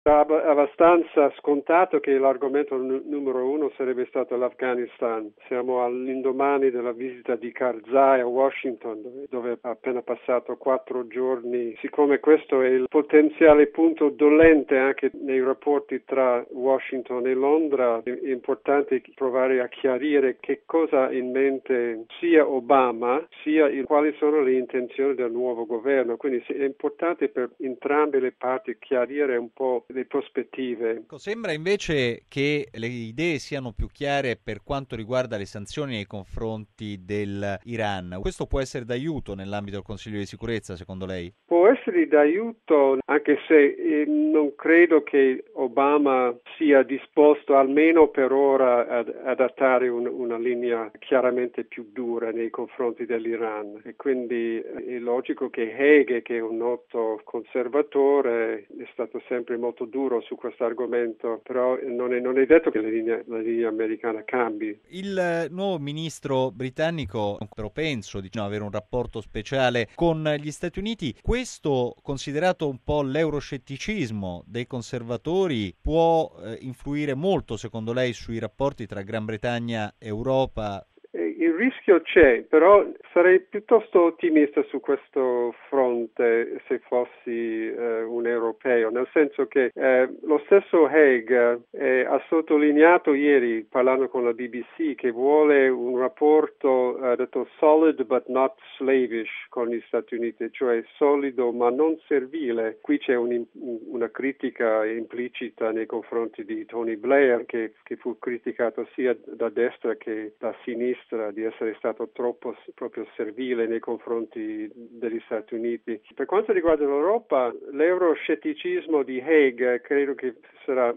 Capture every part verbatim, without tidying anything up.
Ab- abbastanza scontato che l'argomento n- numero uno sarebbe stato l'Afghanistan. Siamo all'indomani della visita di Karzai a Washington, dove, dove ha appena passato quattro giorni. Siccome questo è il potenziale punto dolente anche nei rapporti tra Washington e Londra, è importante provare a chiarire che cosa ha in mente sia Obama, sia il, quali sono le intenzioni del nuovo governo. Quindi è importante per entrambe le parti chiarire un po' le prospettive. Sembra invece che le idee siano più chiare per quanto riguarda le sanzioni nei confronti dell'Iran. Questo può essere d'aiuto nell'ambito del Consiglio di sicurezza, secondo lei? Può essere d'aiuto, anche se eh, non credo che Obama sia disposto, almeno per ora, ad adattare un, una linea chiaramente più dura nei confronti dell'Iran. E quindi è logico che Haig, che è un noto conservatore, è stato sempre molto duro su questo argomento, però non è, non è detto che la linea, la linea americana cambi. Il nuovo ministro britannico, però penso di no, avere un rapporto speciale con gli Stati Uniti. Questo, considerato un po' l'euroscetticismo dei conservatori, può eh, influire molto, secondo lei, sui rapporti tra Gran Bretagna e Europa? Il rischio c'è, però sarei piuttosto ottimista su questo fronte se fossi eh, un europeo, nel senso che eh, lo stesso Haig eh, ha sottolineato ieri, parlando con la B B C, che vuole un rapporto, ha detto solid but not slavish con gli Stati Uniti, cioè solido ma non servile. Qui c'è un, una critica implicita nei confronti di Tony Blair, che, che fu criticato sia da destra che da sinistra, di essere stato troppo proprio servile nei confronti degli Stati Uniti. Per quanto riguarda l'Europa, l'euroscetticismo di Haig credo che sarà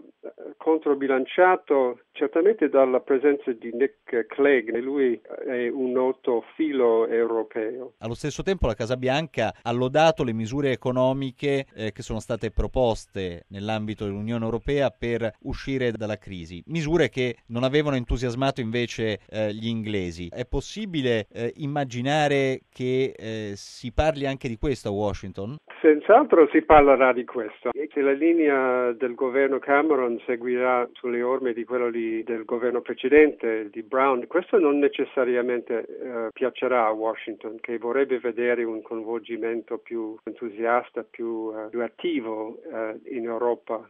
controbilanciato certamente dalla presenza di Nick Clegg, lui è un noto filo europeo. Allo stesso tempo la Casa Bianca ha lodato le misure economiche eh, che sono state proposte nell'ambito dell'Unione Europea per uscire dalla crisi, misure che non avevano entusiasmato invece eh, gli inglesi. È possibile eh, immaginare che eh, si parli anche di questo a Washington? Senz'altro si parlerà di questo, e che la linea del governo Cameron seguirà sulle orme di quello di, del governo precedente, di Brown. Questo non necessariamente eh, piacerà a Washington, che vorrebbe vedere un coinvolgimento più entusiasta, più, eh, più attivo eh, in Europa.